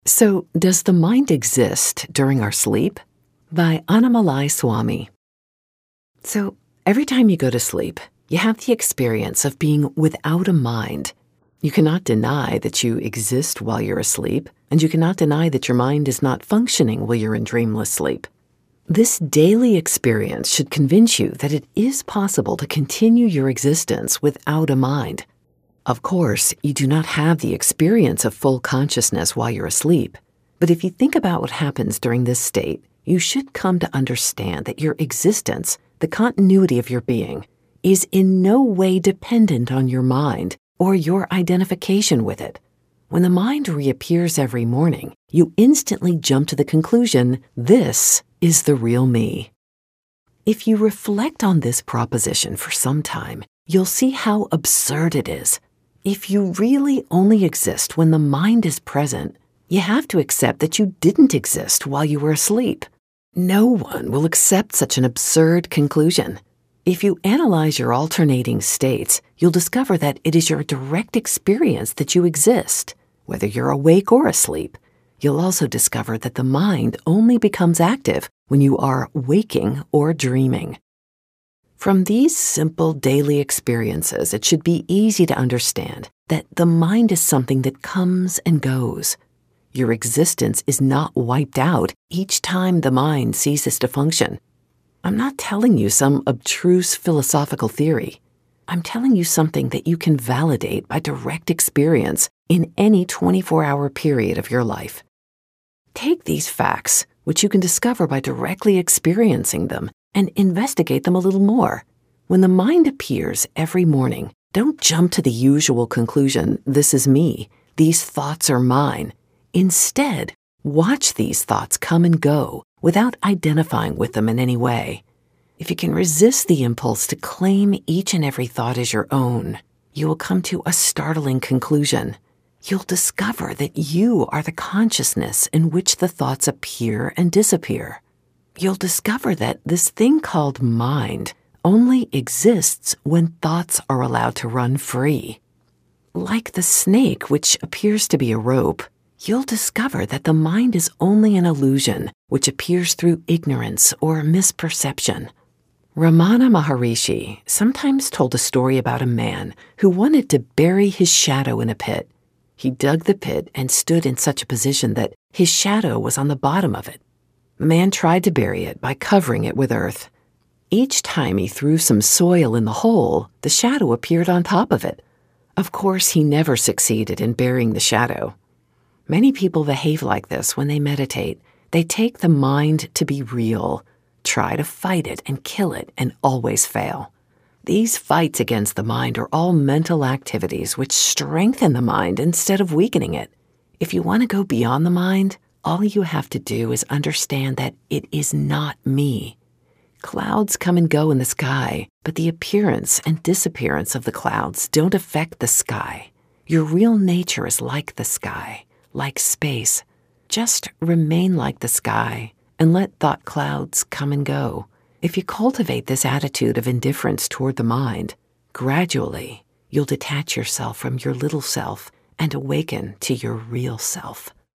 So, does the mind exist during our sleep? By Annamalai Swami. So, every time you go to sleep, you have the experience of being without a mind. You cannot deny that you exist while you're asleep, and you cannot deny that your mind is not functioning while you're in dreamless sleep. This daily experience should convince you that it is possible to continue your existence without a mind. Of course, you do not have the experience of full consciousness while you're asleep, but if you think about what happens during this state, you should come to understand that your existence, the continuity of your being, is in no way dependent on your mind or your identification with it. When the mind reappears every morning, you instantly jump to the conclusion, this is the real me. If you reflect on this proposition for some time, you'll see how absurd it is. If you really only exist when the mind is present, you have to accept that you didn't exist while you were asleep. No one will accept such an absurd conclusion. If you analyze your alternating states, you'll discover that it is your direct experience that you exist, whether you're awake or asleep. You'll also discover that the mind only becomes active when you are waking or dreaming. From these simple daily experiences, it should be easy to understand that the mind is something that comes and goes. Your existence is not wiped out each time the mind ceases to function. I'm not telling you some abstruse philosophical theory. I'm telling you something that you can validate by direct experience in any 24-hour period of your life. Take these facts, which you can discover by directly experiencing them, and investigate them a little more. When the mind appears every morning, don't jump to the usual conclusion, this is me, these thoughts are mine. Instead, watch these thoughts come and go without identifying with them in any way. If you can resist the impulse to claim each and every thought as your own, you will come to a startling conclusion. You'll discover that you are the consciousness in which the thoughts appear and disappear. You'll discover that this thing called mind only exists when thoughts are allowed to run free. Like the snake, which appears to be a rope, you'll discover that the mind is only an illusion which appears through ignorance or misperception. Ramana Maharishi sometimes told a story about a man who wanted to bury his shadow in a pit. He dug the pit and stood in such a position that his shadow was on the bottom of it. The man tried to bury it by covering it with earth. Each time he threw some soil in the hole, the shadow appeared on top of it. Of course, he never succeeded in burying the shadow. Many people behave like this when they meditate. They take the mind to be real, try to fight it and kill it, and always fail. These fights against the mind are all mental activities which strengthen the mind instead of weakening it. If you want to go beyond the mind, all you have to do is understand that it is not me. Clouds come and go in the sky, but the appearance and disappearance of the clouds don't affect the sky. Your real nature is like the sky, like space. Just remain like the sky and let thought clouds come and go. If you cultivate this attitude of indifference toward the mind, gradually you'll detach yourself from your little self and awaken to your real self.